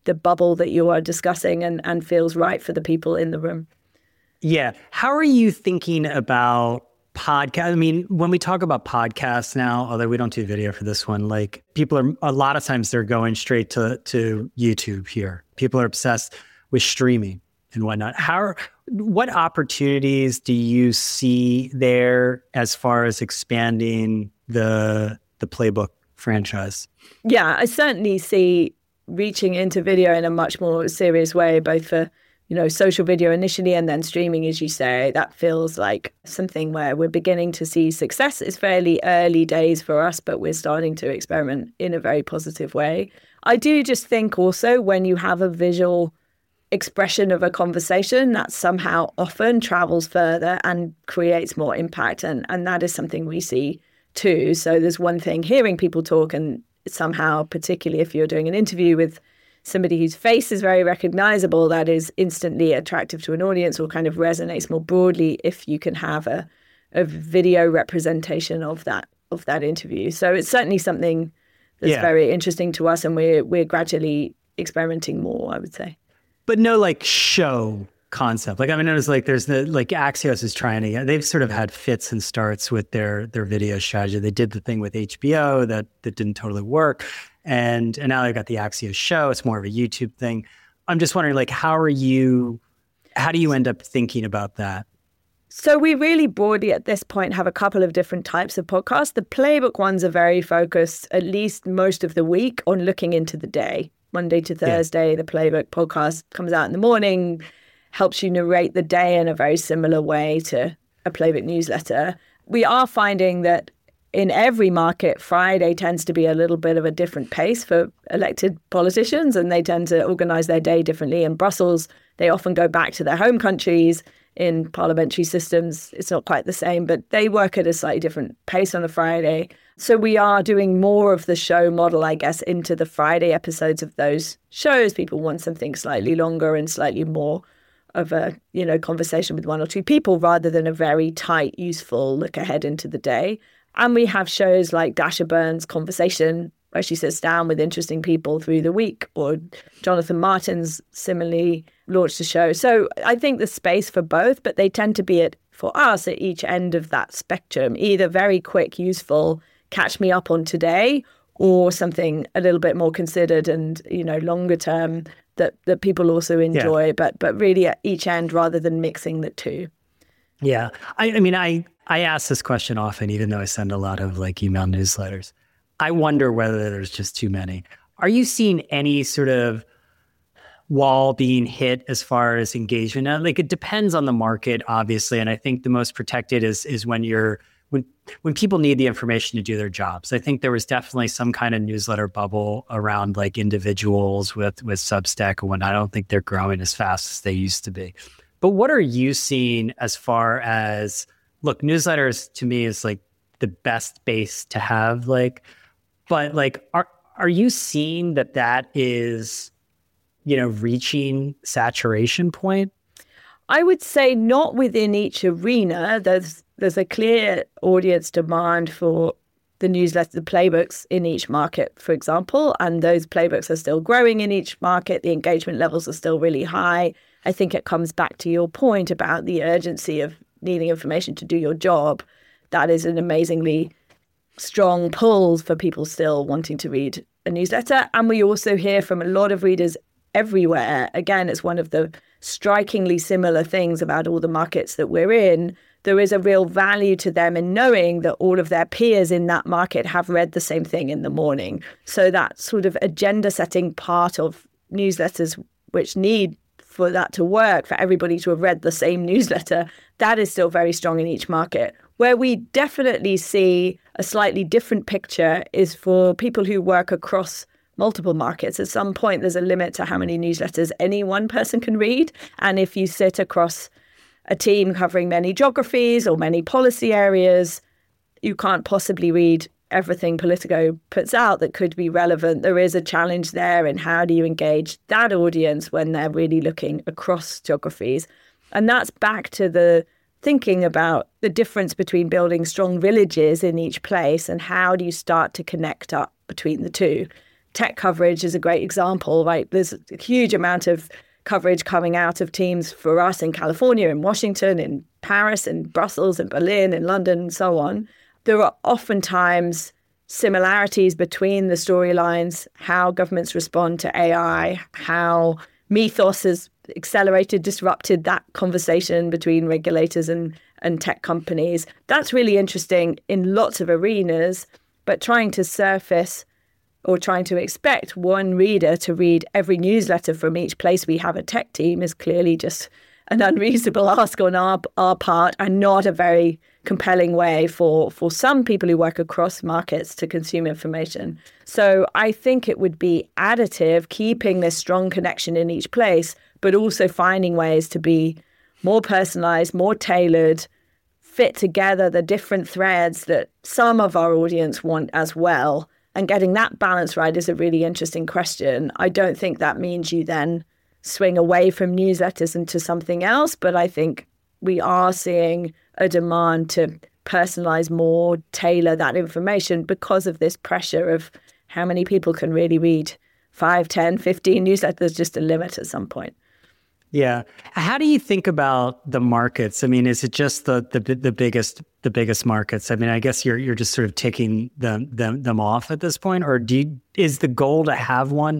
[SPEAKER 2] the bubble that you are discussing and, and feels right for the people in the room.
[SPEAKER 1] Yeah. How are you thinking about podcast? I mean, when we talk about podcasts now, although we don't do video for this one, like people are, a lot of times they're going straight to, to YouTube here. People are obsessed with streaming and whatnot. How are, what opportunities do you see there as far as expanding the the Playbook franchise?
[SPEAKER 2] Yeah, I certainly see reaching into video in a much more serious way, both for, you know, social video initially and then streaming, as you say. That feels like something where we're beginning to see success. It's fairly early days for us, but we're starting to experiment in a very positive way. I do just think also when you have a visual expression of a conversation, that somehow often travels further and creates more impact. And, and that is something we see too. So there's one thing hearing people talk, and somehow, particularly if you're doing an interview with somebody whose face is very recognizable, that is instantly attractive to an audience or kind of resonates more broadly if you can have a, a video representation of that of that interview. So it's certainly something that's yeah. very interesting to us, and we're we're gradually experimenting more, I would say.
[SPEAKER 1] But no like show concept. Like I mean, it was like there's the like Axios is trying to. They've sort of had fits and starts with their their video strategy. They did the thing with H B O that that didn't totally work, and and now they've got the Axios show. It's more of a YouTube thing. I'm just wondering, like, how are you? How do you end up thinking about that?
[SPEAKER 2] So we really broadly at this point have a couple of different types of podcasts. The Playbook ones are very focused, at least most of the week, on looking into the day. Monday to Thursday, yeah. The Playbook podcast comes out in the morning, helps you narrate the day in a very similar way to a Playbook newsletter. We are finding that in every market, Friday tends to be a little bit of a different pace for elected politicians, and they tend to organize their day differently. In Brussels, they often go back to their home countries. In parliamentary systems, it's not quite the same, but they work at a slightly different pace on a Friday. So we are doing more of the show model, I guess, into the Friday episodes of those shows. People want something slightly longer and slightly more of a, you know, conversation with one or two people rather than a very tight, useful look ahead into the day. And we have shows like Dasha Burns' Conversation, where she sits down with interesting people through the week, or Jonathan Martin's similarly launched a show. So I think the space for both, but they tend to be at, for us, at each end of that spectrum, either very quick, useful, catch me up on today, or something a little bit more considered and, you know, longer term that, that people also enjoy, yeah. but but really at each end rather than mixing the two.
[SPEAKER 1] Yeah. I, I mean, I, I ask this question often, even though I send a lot of like email newsletters. I wonder whether there's just too many. Are you seeing any sort of wall being hit as far as engagement? Now, like it depends on the market, obviously. And I think the most protected is is when you're when when people need the information to do their jobs. I think there was definitely some kind of newsletter bubble around like individuals with with Substack and whatnot. I don't think they're growing as fast as they used to be. But what are you seeing as far as, look, newsletters to me is like the best base to have, like, but like, are are you seeing that that is, you know, reaching saturation point?
[SPEAKER 2] I would say not within each arena. There's there's a clear audience demand for the newsletter, the playbooks in each market, for example, and those playbooks are still growing in each market. The engagement levels are still really high. I think it comes back to your point about the urgency of needing information to do your job. That is an amazingly strong pull for people still wanting to read a newsletter. And we also hear from a lot of readers everywhere. Again, it's one of the strikingly similar things about all the markets that we're in. There is a real value to them in knowing that all of their peers in that market have read the same thing in the morning. So that sort of agenda setting part of newsletters, which need for that to work, for everybody to have read the same newsletter, that is still very strong in each market. Where we definitely see a slightly different picture is for people who work across multiple markets. At some point, there's a limit to how many newsletters any one person can read. And if you sit across a team covering many geographies or many policy areas, you can't possibly read everything Politico puts out that could be relevant. There is a challenge there in how do you engage that audience when they're really looking across geographies. And that's back to the thinking about the difference between building strong villages in each place and how do you start to connect up between the two. tech coverage is a great example, right? There's a huge amount of coverage coming out of teams for us in California, in Washington, in Paris, in Brussels, in Berlin, in London, and so on. There are oftentimes similarities between the storylines, how governments respond to A I, how Mythos has accelerated, disrupted that conversation between regulators and, and tech companies. That's really interesting in lots of arenas, but trying to surface or trying to expect one reader to read every newsletter from each place we have a tech team is clearly just an unreasonable ask on our our part, and not a very compelling way for, for some people who work across markets to consume information. So I think it would be additive, keeping this strong connection in each place, but also finding ways to be more personalized, more tailored, fit together the different threads that some of our audience want as well. And getting that balance right is a really interesting question. I don't think that means you then swing away from newsletters into something else, but I think we are seeing a demand to personalize more, tailor that information because of this pressure of how many people can really read five, ten, fifteen newsletters, just a limit at some point.
[SPEAKER 1] Yeah. How do you think about the markets? I mean, is it just the the, the biggest the biggest markets? I mean, I guess you're you're just sort of ticking them them them off at this point, or do you, is the goal to have one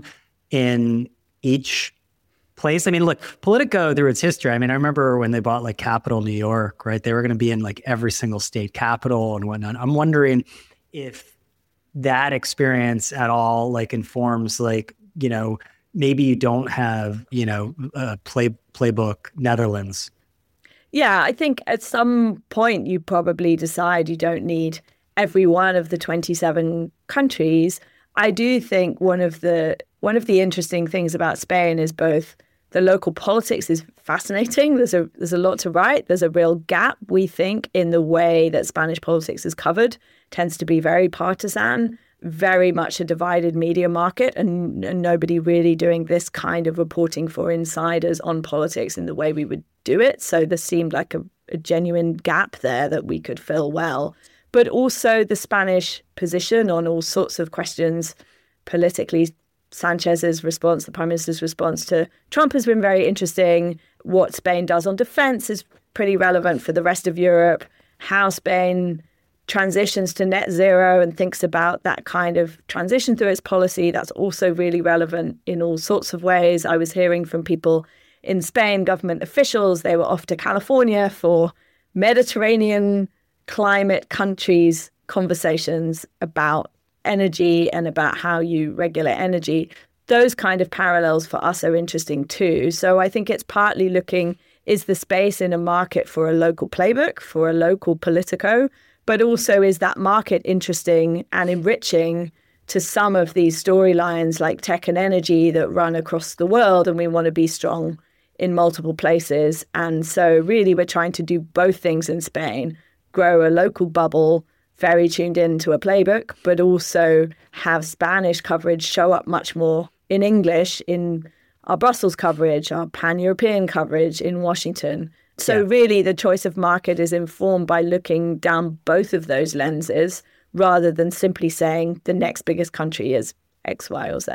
[SPEAKER 1] in each place? I mean, look, Politico through its history. I mean, I remember when they bought like Capital New York, right? They were going to be in like every single state capital and whatnot. I'm wondering if that experience at all like informs like, you know, maybe you don't have, you know, a play playbook Netherlands.
[SPEAKER 2] Yeah, I think at some point you probably decide you don't need every one of the twenty-seven countries. I do think one of the one of the interesting things about Spain is both the local politics is fascinating. There's a there's a lot to write. There's a real gap, we think, in the way that Spanish politics is covered. Tends to be very partisan, very much a divided media market, and, and nobody really doing this kind of reporting for insiders on politics in the way we would do it. So there seemed like a, a genuine gap there that we could fill well. But also the Spanish position on all sorts of questions politically. Sanchez's response, the Prime Minister's response to Trump has been very interesting. What Spain does on defense is pretty relevant for the rest of Europe. How Spain transitions to net zero and thinks about that kind of transition through its policy, that's also really relevant in all sorts of ways. I was hearing from people in Spain, government officials, they were off to California for Mediterranean climate countries conversations about energy and about how you regulate energy. Those kind of parallels for us are interesting too. So I think it's partly looking, is the space in a market for a local playbook, for a local Politico, but also is that market interesting and enriching to some of these storylines like tech and energy that run across the world, and we want to be strong in multiple places. And so really we're trying to do both things in Spain, grow a local bubble, very tuned into a playbook, but also have Spanish coverage show up much more in English in our Brussels coverage, our pan-European coverage in Washington. So yeah. Really the choice of market is informed by looking down both of those lenses rather than simply saying the next biggest country is X, Y, or Z.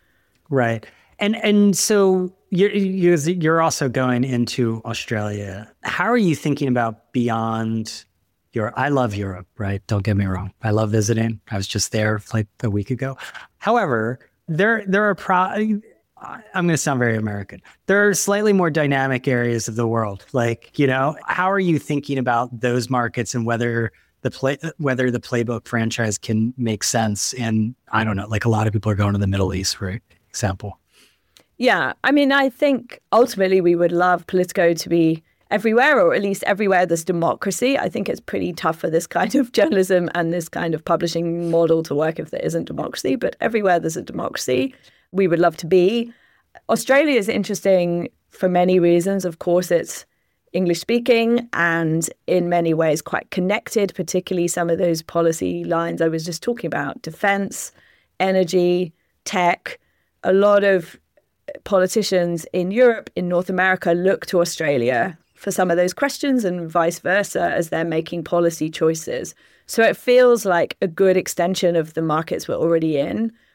[SPEAKER 1] Right. And and so you're, you're also going into Australia. How are you thinking about beyond Europe? I love Europe, right? Don't get me wrong. I love visiting. I was just there like a week ago. However, there there are pro. I'm going to sound very American. There are slightly more dynamic areas of the world. Like, you know, how are you thinking about those markets and whether the play whether the playbook franchise can make sense? And I don't know, like a lot of people are going to the Middle East, for example.
[SPEAKER 2] Yeah, I mean, I think ultimately we would love Politico to be everywhere, or at least everywhere there's democracy. I think it's pretty tough for this kind of journalism and this kind of publishing model to work if there isn't democracy. But everywhere there's a democracy, we would love to be. Australia is interesting for many reasons. Of course, it's English speaking and in many ways quite connected, particularly some of those policy lines I was just talking about, defense, energy, tech. A lot of politicians in Europe, in North America, look to Australia for some of those questions and vice versa as they're making policy choices. So it feels like a good extension of the markets we're already in,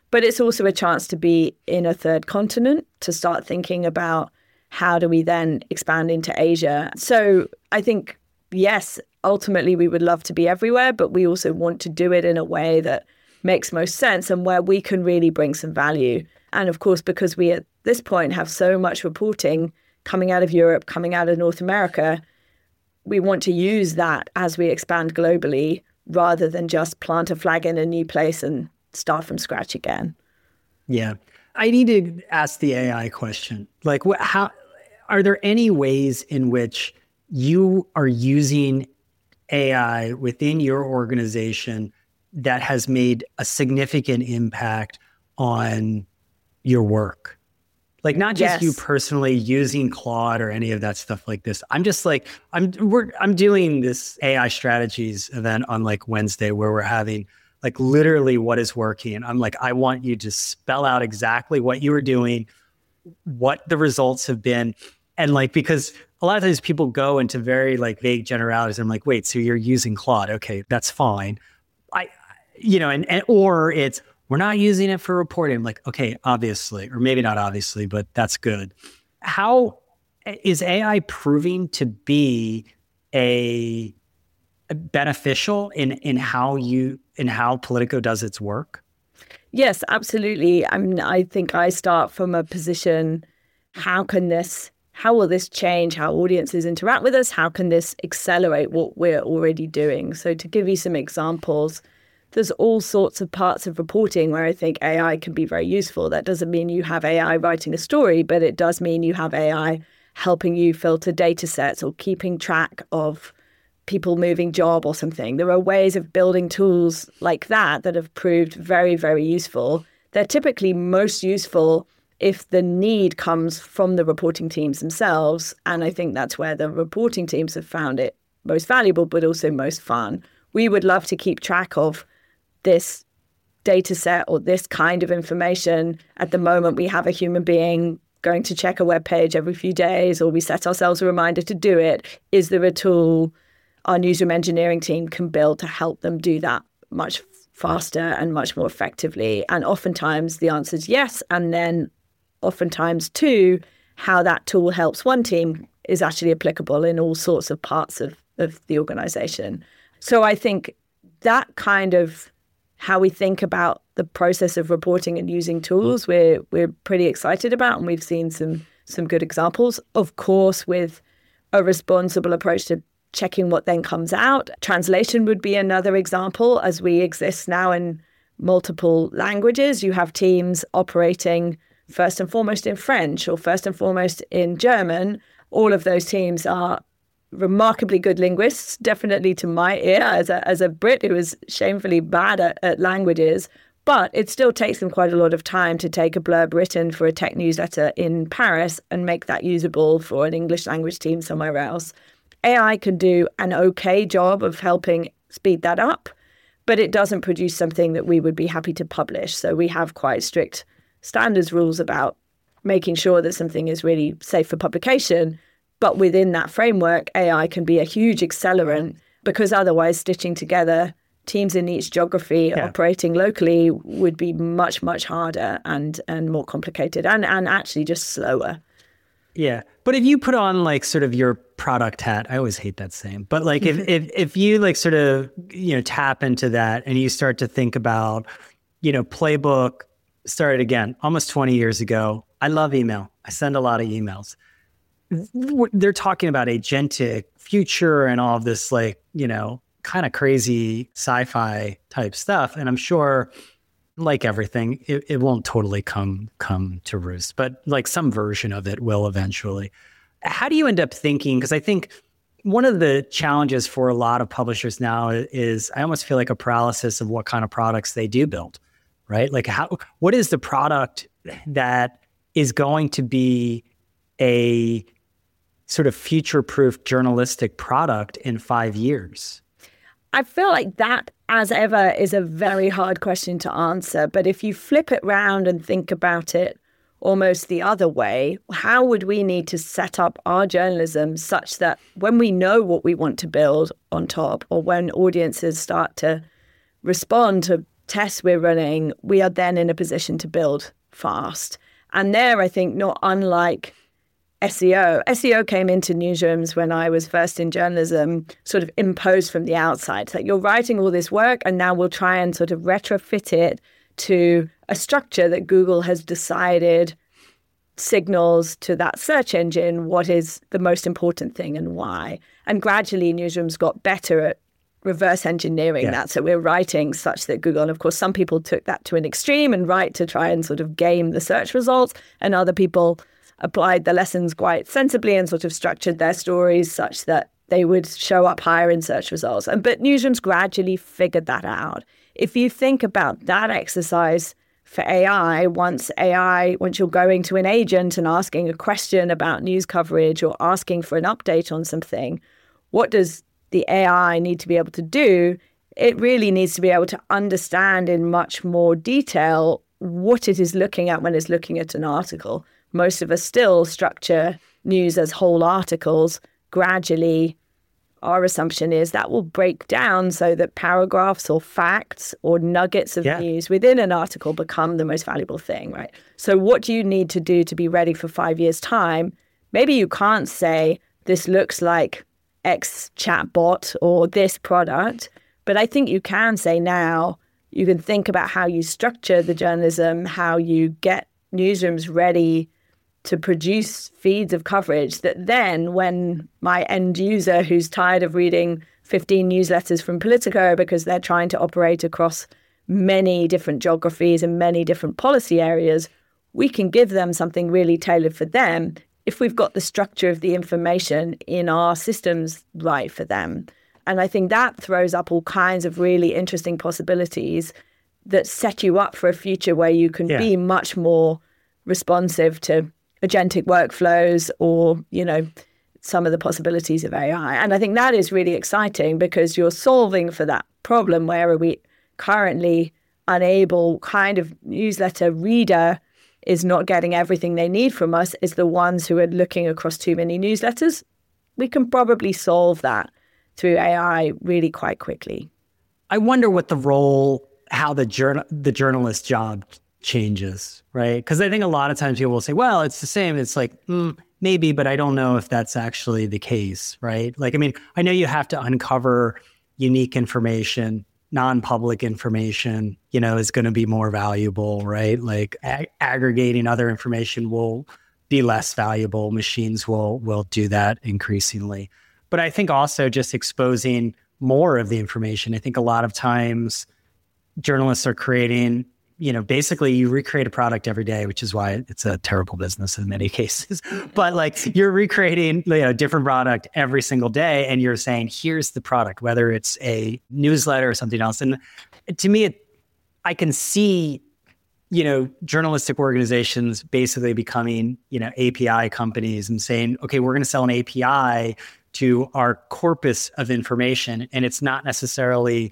[SPEAKER 2] But it's also a chance to be in a third continent, to start thinking about how do we then expand into Asia. So I think, yes, ultimately we would love to be everywhere, but we also want to do it in a way that makes most sense and where we can really bring some value. And of course, because we at this point have so much reporting coming out of Europe, coming out of North America, we want to use that as we expand globally rather than just plant a flag in a new place and start from scratch again.
[SPEAKER 1] Yeah. I need to ask the A I question. Like, what, how, are there any ways in which you are using A I within your organization that has made a significant impact on your work? Like, not just
[SPEAKER 2] yes.
[SPEAKER 1] you personally using Claude or any of that stuff like this. I'm just like, I'm we're I'm doing this A I strategies event on like Wednesday where we're having like literally what is working. And I'm like, I want you to spell out exactly what you were doing, what the results have been. And like, because a lot of times people go into very like vague generalities. And I'm like, wait, so you're using Claude. Okay, that's fine. I, you know, and, and or it's, we're not using it for reporting. I'm like, okay, obviously, or maybe not obviously, but that's good. How is A I proving to be a, a beneficial in in how you in how Politico does its work?
[SPEAKER 2] Yes, absolutely. I mean, I think I start from a position: how can this? How will this change how audiences interact with us? How can this accelerate what we're already doing? So, to give you some examples. There's all sorts of parts of reporting where I think A I can be very useful. That doesn't mean you have A I writing a story, but it does mean you have A I helping you filter data sets or keeping track of people moving job or something. There are ways of building tools like that that have proved very, very useful. They're typically most useful if the need comes from the reporting teams themselves. And I think that's where the reporting teams have found it most valuable, but also most fun. We would love to keep track of this data set or this kind of information. At the moment, we have a human being going to check a web page every few days, or we set ourselves a reminder to do it. Is there a tool our newsroom engineering team can build to help them do that much faster and much more effectively? And oftentimes the answer is yes. And then oftentimes too, how that tool helps one team is actually applicable in all sorts of parts of, of the organization. So I think that kind of how we think about the process of reporting and using tools, we're we're pretty excited about, and we've seen some some good examples. Of course, with a responsible approach to checking what then comes out. Translation would be another example. As we exist now in multiple languages, you have teams operating first and foremost in French or first and foremost in German. All of those teams are remarkably good linguists, definitely to my ear as a as a Brit who is shamefully bad at, at languages. But it still takes them quite a lot of time to take a blurb written for a tech newsletter in Paris and make that usable for an English language team somewhere else. A I can do an okay job of helping speed that up, but it doesn't produce something that we would be happy to publish. So we have quite strict standards rules about making sure that something is really safe for publication. But within that framework, A I can be a huge accelerant, because otherwise stitching together teams in each geography yeah. operating locally would be much, much harder and and more complicated and, and actually just slower.
[SPEAKER 1] Yeah. But if you put on like sort of your product hat, I always hate that saying, but like if, if, if you like sort of, you know, tap into that and you start to think about, you know, Playbook started again, almost twenty years ago. I love email. I send a lot of emails. They're talking about agentic future and all of this, like, you know, kind of crazy sci-fi type stuff. And I'm sure, like everything, it, it won't totally come come to roost, but like some version of it will eventually. How do you end up thinking? Because I think one of the challenges for a lot of publishers now is I almost feel like a paralysis of what kind of products they do build, right? Like how, what is the product that is going to be a sort of future-proof journalistic product in five years?
[SPEAKER 2] I feel like that, as ever, is a very hard question to answer. But if you flip it round and think about it almost the other way, how would we need to set up our journalism such that when we know what we want to build on top, or when audiences start to respond to tests we're running, we are then in a position to build fast. And there, I think, not unlike S E O. S E O came into newsrooms when I was first in journalism, sort of imposed from the outside. Like, you're writing all this work, and now we'll try and sort of retrofit it to a structure that Google has decided signals to that search engine what is the most important thing and why. And gradually, newsrooms got better at reverse engineering yeah. that. So we're writing such that Google, and of course, some people took that to an extreme and write to try and sort of game the search results, and other people applied the lessons quite sensibly and sort of structured their stories such that they would show up higher in search results. And but newsrooms gradually figured that out. If you think about that exercise for A I, once A I, once you're going to an agent and asking a question about news coverage or asking for an update on something, what does the A I need to be able to do? It really needs to be able to understand in much more detail what it is looking at when it's looking at an article. Most of us still structure news as whole articles. Gradually, our assumption is that will break down so that paragraphs or facts or nuggets of yeah. news within an article become the most valuable thing, right? So what do you need to do to be ready for five years' time? Maybe you can't say, this looks like X chatbot or this product, but I think you can say now, you can think about how you structure the journalism, how you get newsrooms ready to produce feeds of coverage that then when my end user who's tired of reading fifteen newsletters from Politico because they're trying to operate across many different geographies and many different policy areas, we can give them something really tailored for them if we've got the structure of the information in our systems right for them. And I think that throws up all kinds of really interesting possibilities that set you up for a future where you can yeah. be much more responsive to agentic workflows or, you know, some of the possibilities of A I. And I think that is really exciting because you're solving for that problem where are we currently unable, kind of newsletter reader is not getting everything they need from us, is the ones who are looking across too many newsletters. We can probably solve that through A I really quite quickly.
[SPEAKER 1] I wonder what the role, how the journal, the journalist job changes, right? Because I think a lot of times people will say, well, it's the same. It's like, mm, maybe, but I don't know if that's actually the case, right? Like, I mean, I know you have to uncover unique information, non-public information, you know, is going to be more valuable, right? Like ag- aggregating other information will be less valuable. Machines will will do that increasingly. But I think also just exposing more of the information. I think a lot of times journalists are creating, you know, basically you recreate a product every day, which is why it's a terrible business in many cases. But like you're recreating, you know, a different product every single day, and you're saying, here's the product, whether it's a newsletter or something else. And to me, it, I can see, you know, journalistic organizations basically becoming, you know, A P I companies and saying, okay, we're going to sell an A P I to our corpus of information, and it's not necessarily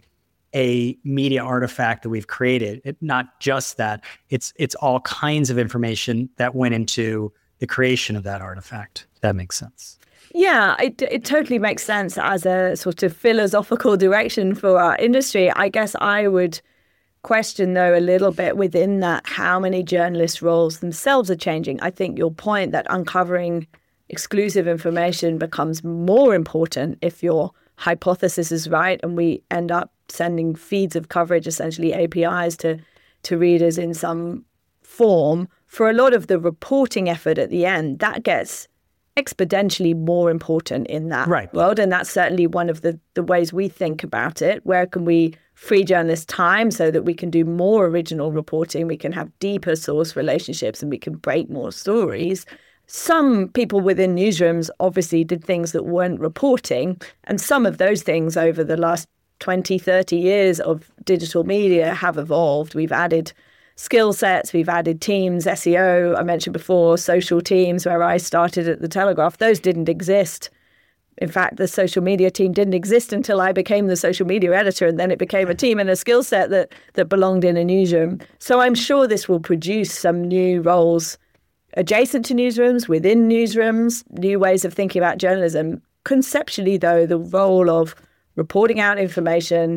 [SPEAKER 1] a media artifact that we've created. It, not just that, it's it's all kinds of information that went into the creation of that artifact. If that makes sense.
[SPEAKER 2] Yeah, it, it totally makes sense as a sort of philosophical direction for our industry. I guess I would question, though, a little bit within that, how many journalist roles themselves are changing. I think your point that uncovering exclusive information becomes more important if your hypothesis is right and we end up sending feeds of coverage, essentially A P Is to, to readers in some form. For a lot of the reporting effort at the end, that gets exponentially more important in that
[SPEAKER 1] right.
[SPEAKER 2] world. And that's certainly one of the, the ways we think about it. Where can we free journalists time so that we can do more original reporting, we can have deeper source relationships, and we can break more stories? Some people within newsrooms obviously did things that weren't reporting, and some of those things over the last twenty, thirty years of digital media have evolved. We've added skill sets, we've added teams, S E O, I mentioned before, social teams, where I started at The Telegraph. Those didn't exist. In fact, the social media team didn't exist until I became the social media editor, and then it became a team and a skill set that that belonged in a newsroom. So I'm sure this will produce some new roles adjacent to newsrooms, within newsrooms, new ways of thinking about journalism. Conceptually, though, the role of reporting out information,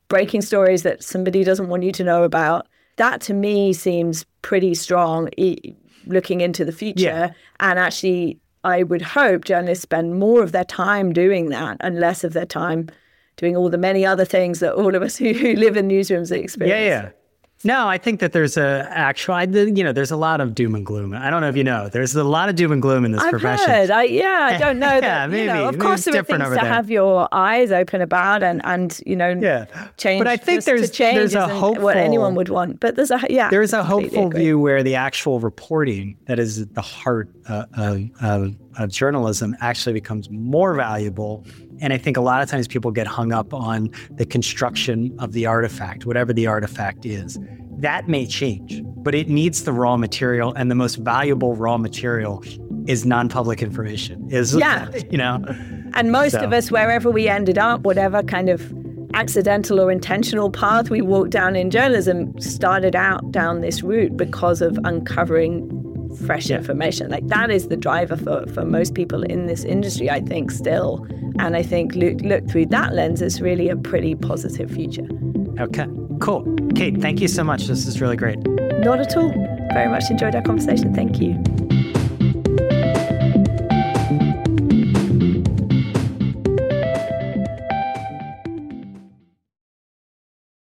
[SPEAKER 2] breaking stories that somebody doesn't want you to know about. That to me seems pretty strong e- looking into the future.
[SPEAKER 1] Yeah.
[SPEAKER 2] And actually, I would hope journalists spend more of their time doing that and less of their time doing all the many other things that all of us who, who live in newsrooms experience.
[SPEAKER 1] Yeah, yeah. No, I think that there's a actual, I, you know, there's a lot of doom and gloom. I don't know if you know, there's a lot of doom and gloom in this
[SPEAKER 2] I've
[SPEAKER 1] profession.
[SPEAKER 2] Heard. I, yeah, I don't know.
[SPEAKER 1] yeah,
[SPEAKER 2] that,
[SPEAKER 1] maybe.
[SPEAKER 2] You know, of
[SPEAKER 1] maybe
[SPEAKER 2] course, there are things to
[SPEAKER 1] there.
[SPEAKER 2] have your eyes open about and, and you know,
[SPEAKER 1] yeah.
[SPEAKER 2] change.
[SPEAKER 1] But I think there's
[SPEAKER 2] change
[SPEAKER 1] there's a hopeful,
[SPEAKER 2] what anyone would want. But there's a yeah.
[SPEAKER 1] There's a hopeful
[SPEAKER 2] agree.
[SPEAKER 1] view where the actual reporting that is at the heart uh, of, of, of journalism actually becomes more valuable. And I think a lot of times people get hung up on the construction of the artifact, whatever the artifact is. That may change, but it needs the raw material, and the most valuable raw material is non-public information. Is
[SPEAKER 2] yeah,
[SPEAKER 1] you know,
[SPEAKER 2] and most
[SPEAKER 1] so.
[SPEAKER 2] of us, wherever we ended up, whatever kind of accidental or intentional path we walked down in journalism, started out down this route because of uncovering fresh
[SPEAKER 1] yeah.
[SPEAKER 2] information. Like that is the driver for, for most people in this industry, I think, still. And I think look, look through that lens, it's really a pretty positive future.
[SPEAKER 1] Okay, cool. Kate, thank you so much. This is really great.
[SPEAKER 2] Not at all. Very much enjoyed our conversation. Thank you.